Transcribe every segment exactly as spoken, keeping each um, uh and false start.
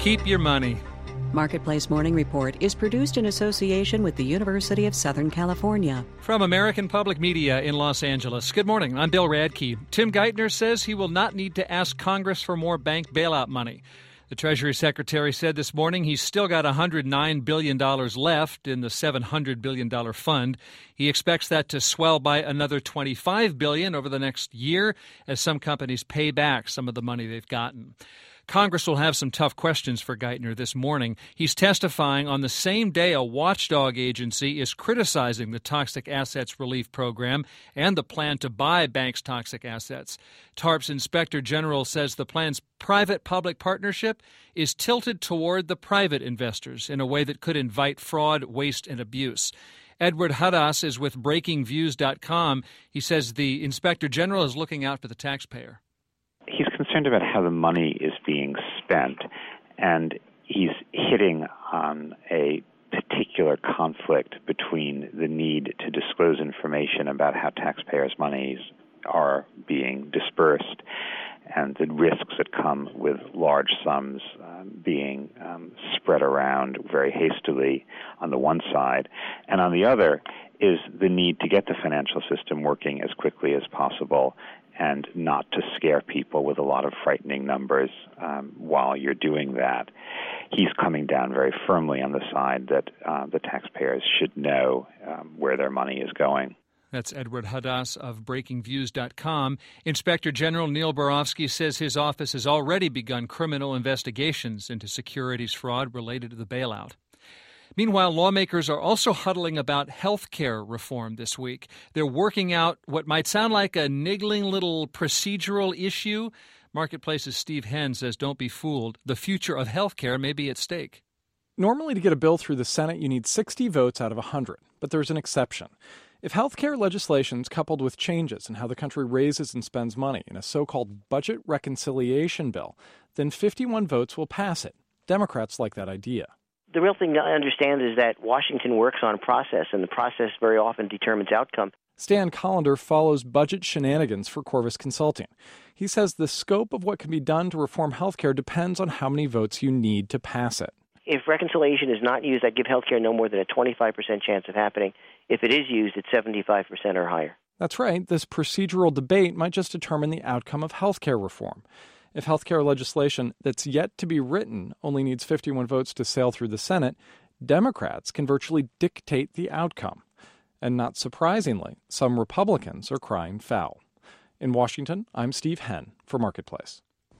keep your money. Marketplace Morning Report is produced in association with the University of Southern California. From American Public Media in Los Angeles. Good morning. I'm Bill Radke. Tim Geithner says he will not need to ask Congress for more bank bailout money. The Treasury Secretary said this morning he's still got one hundred nine billion dollars left in the seven hundred billion dollars fund. He expects that to swell by another twenty-five billion dollars over the next year as some companies pay back some of the money they've gotten. Congress will have some tough questions for Geithner this morning. He's testifying on the same day a watchdog agency is criticizing the Toxic Assets Relief Program and the plan to buy banks' toxic assets. TARP's Inspector General says the plan's private-public partnership is tilted toward the private investors in a way that could invite fraud, waste, and abuse. Edward Hadas is with breaking views dot com. He says the Inspector General is looking out for the taxpayer. He's concerned about how the money is being spent, and he's hitting on a particular conflict between the need to disclose information about how taxpayers' monies are being dispersed and the risks that come with large sums um, being um, spread around very hastily on the one side, and on the other is the need to get the financial system working as quickly as possible and not to scare people with a lot of frightening numbers um, while you're doing that. He's coming down very firmly on the side that uh, the taxpayers should know um, where their money is going. That's Edward Hadas of breaking views dot com. Inspector General Neil Barofsky says his office has already begun criminal investigations into securities fraud related to the bailout. Meanwhile, lawmakers are also huddling about health care reform this week. They're working out what might sound like a niggling little procedural issue. Marketplace's Steve Henn says don't be fooled. The future of health care may be at stake. Normally, to get a bill through the Senate, you need sixty votes out of one hundred, but there's an exception. If health care legislation is coupled with changes in how the country raises and spends money in a so-called budget reconciliation bill, then fifty-one votes will pass it. Democrats like that idea. The real thing to understand is that Washington works on process, and the process very often determines outcome. Stan Collender follows budget shenanigans for Corvus Consulting. He says the scope of what can be done to reform health care depends on how many votes you need to pass it. If reconciliation is not used, I give health care no more than a twenty-five percent chance of happening. If it is used, it's seventy-five percent or higher. That's right. This procedural debate might just determine the outcome of health care reform. If health care legislation that's yet to be written only needs fifty-one votes to sail through the Senate, Democrats can virtually dictate the outcome. And not surprisingly, some Republicans are crying foul. In Washington, I'm Steve Henn for Marketplace.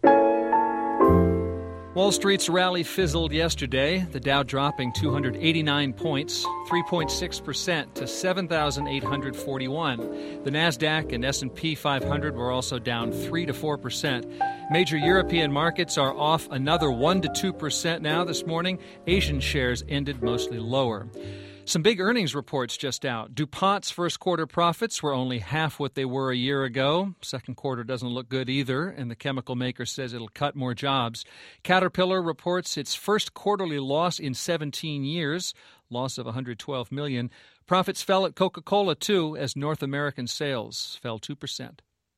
Wall Street's rally fizzled yesterday, the Dow dropping two hundred eighty-nine points, three point six percent to seven thousand eight hundred forty-one. The Nasdaq and S and P five hundred were also down three to four percent. Major European markets are off another one to two percent now this morning. Asian shares ended mostly lower. Some big earnings reports just out. DuPont's first quarter profits were only half what they were a year ago. Second quarter doesn't look good either, and the chemical maker says it'll cut more jobs. Caterpillar reports its first quarterly loss in seventeen years, loss of one hundred twelve million dollars. Profits fell at Coca-Cola, too, as North American sales fell two percent.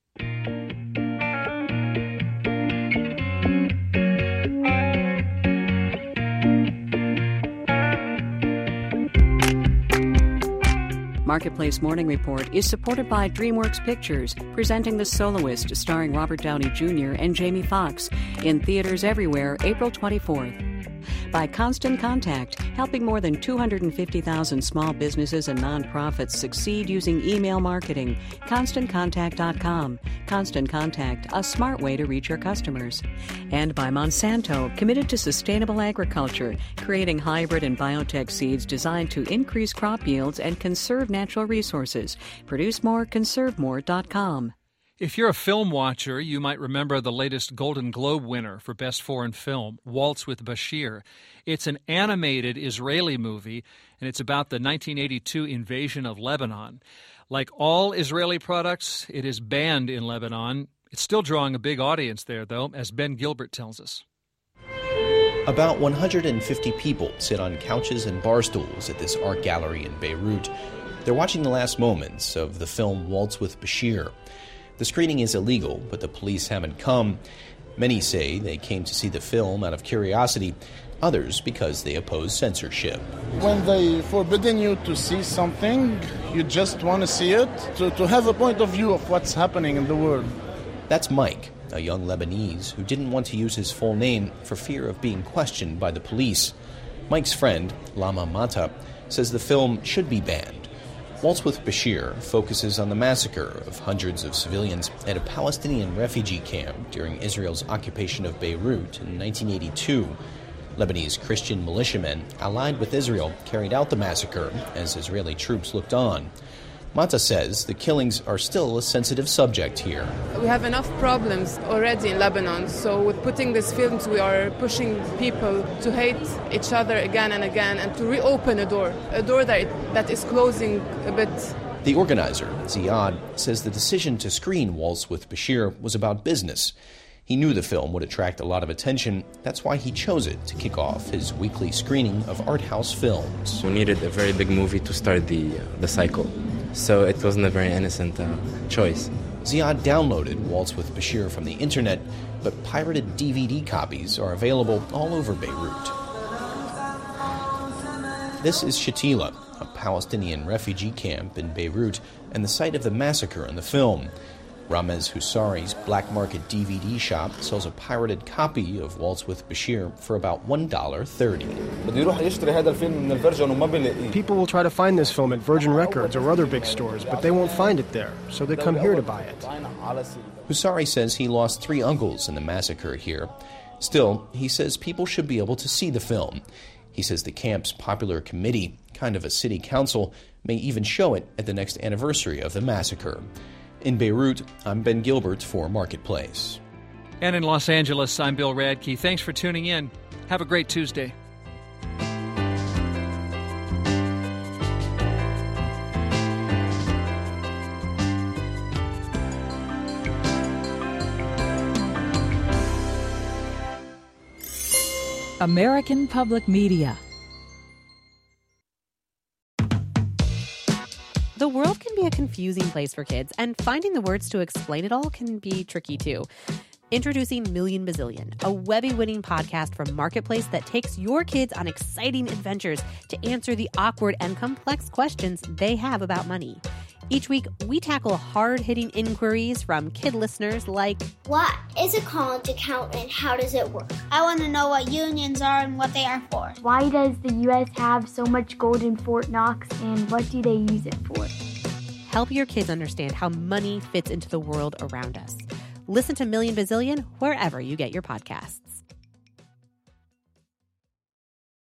Marketplace Morning Report is supported by DreamWorks Pictures, presenting The Soloist, starring Robert Downey Junior and Jamie Foxx, in theaters everywhere, April twenty-fourth. By Constant Contact, helping more than two hundred fifty thousand small businesses and nonprofits succeed using email marketing. Constant Contact dot com. Constant Contact, a smart way to reach your customers. And by Monsanto, committed to sustainable agriculture, creating hybrid and biotech seeds designed to increase crop yields and conserve natural resources. Produce more, conserve more dot com. If you're a film watcher, you might remember the latest Golden Globe winner for Best Foreign Film, Waltz with Bashir. It's an animated Israeli movie, and it's about the nineteen eighty-two invasion of Lebanon. Like all Israeli products, it is banned in Lebanon. It's still drawing a big audience there, though, as Ben Gilbert tells us. About one hundred fifty people sit on couches and bar stools at this art gallery in Beirut. They're watching the last moments of the film Waltz with Bashir. The screening is illegal, but the police haven't come. Many say they came to see the film out of curiosity, others because they oppose censorship. When they forbidden you to see something, you just want to see it, to, to have a point of view of what's happening in the world. That's Mike, a young Lebanese who didn't want to use his full name for fear of being questioned by the police. Mike's friend, Lama Mata, says the film should be banned. Waltz with Bashir focuses on the massacre of hundreds of civilians at a Palestinian refugee camp during Israel's occupation of Beirut in nineteen eighty-two. Lebanese Christian militiamen allied with Israel carried out the massacre as Israeli troops looked on. Mata says the killings are still a sensitive subject here. We have enough problems already in Lebanon, so with putting these films, we are pushing people to hate each other again and again and to reopen a door, a door that, that is closing a bit. The organizer, Ziad, says the decision to screen Waltz with Bashir was about business. He knew the film would attract a lot of attention. That's why he chose it to kick off his weekly screening of art house films. We needed a very big movie to start the uh, the cycle, so it wasn't a very innocent uh, choice. Ziad downloaded Waltz with Bashir from the internet, but pirated D V D copies are available all over Beirut. This is Shatila, a Palestinian refugee camp in Beirut and the site of the massacre in the film. Ramez Husari's black market D V D shop sells a pirated copy of Waltz with Bashir for about one dollar thirty. People will try to find this film at Virgin Records or other big stores, but they won't find it there, so they come here to buy it. Husari says he lost three uncles in the massacre here. Still, he says people should be able to see the film. He says the camp's popular committee, kind of a city council, may even show it at the next anniversary of the massacre. In Beirut, I'm Ben Gilbert for Marketplace. And in Los Angeles, I'm Bill Radke. Thanks for tuning in. Have a great Tuesday. American Public Media. The world can be a confusing place for kids, and finding the words to explain it all can be tricky too. Introducing Million Bazillion, a Webby-winning podcast from Marketplace that takes your kids on exciting adventures to answer the awkward and complex questions they have about money. Each week, we tackle hard-hitting inquiries from kid listeners like, what is a college account and how does it work? I want to know what unions are and what they are for. Why does the U S have so much gold in Fort Knox and what do they use it for? Help your kids understand how money fits into the world around us. Listen to Million Bazillion wherever you get your podcasts.